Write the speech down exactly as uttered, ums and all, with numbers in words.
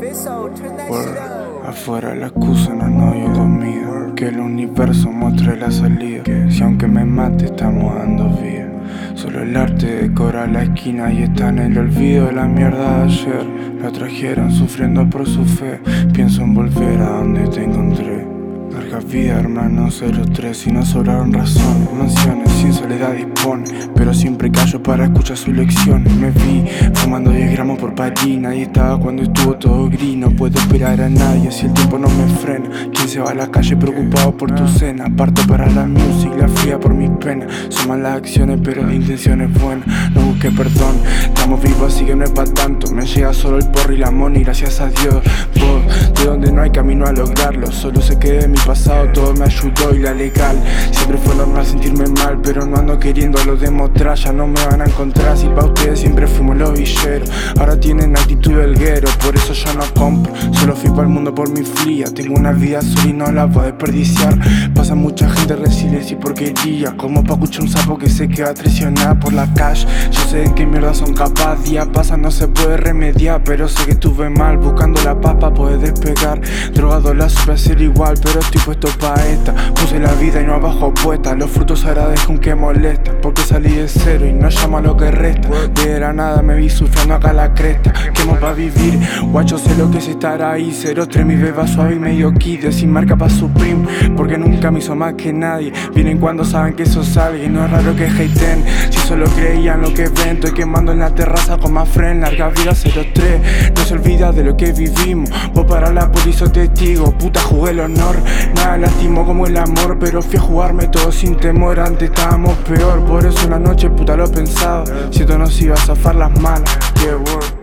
Word. Afuera la excusa, no, no, yo dormido. Que el universo muestre la salida. Si aunque me mate estamos dando vida. Solo el arte decora la esquina y está en el olvido de la mierda de ayer. La trajeron sufriendo por su fe. Pienso en volver a donde te encontré. Larga vida, hermano, cero tres. Si no sobraron razones, mansiones sin soledad dispone. Pero siempre callo para escuchar sus lecciones. Me vi fumando diez gramos por patina. Y estaba cuando estuvo todo gris. No puedo esperar a nadie si el tiempo no me frena. Quien se va a la calle preocupado por tu cena. Parto para la music, la fría por mis penas. Son malas acciones pero la intención es buena. No busque perdón, estamos vivos así que no es pa' tanto. Me llega solo el porro y la money, gracias a Dios. Vos, de donde no hay camino a lograrlo. Solo sé que de mi pasado todo me ayudó y la legal. Siempre fue normal sentirme mal, pero no ando queriéndolo demostrar. Ya no me van a encontrar si pa' ustedes siempre fuimos los villeros. Ahora tienen actitud del guero, por eso yo no compro. Solo fui pa'l mundo por mi fría. Tengo una vida azul y no la voy a desperdiciar. Pasa mucha gente resiliencia y porquería. Como pa' escuchar un sapo que se queda traicionado por la calle. Yo sé de qué mierda son capaz. Día pasa, no se puede remediar, pero sé que estuve mal buscando la paz pa' poder despegar. Drogado la supe hacer igual, pero estoy puesto pa' esta. Puse la vida y no abajo puesta. Los frutos agradezco aunque molesta, porque salí de cero y no llamo a lo que resta. De la nada me vi surfeando acá la cresta. Quemo pa' vivir, guacho sé lo que es estar ahí. Cero tres mi beba suave y medio kid. Sin marca pa' Supreme, porque nunca me hizo más que nadie. Vienen cuando saben que eso sale y no es raro que haten. Si solo creían lo que ven, estoy quemando en la terraza con más friend. Larga vida cero tres, no se olvida de lo que vivimos. Vos para la policía o testigo, puta jugué el honor. Nada lastimó como el amor, pero fui a jugarme todo sin temor. Antes estábamos peor, por eso en la noche puta lo pensaba. Si esto nos iba a zafar las malas, yeah, word.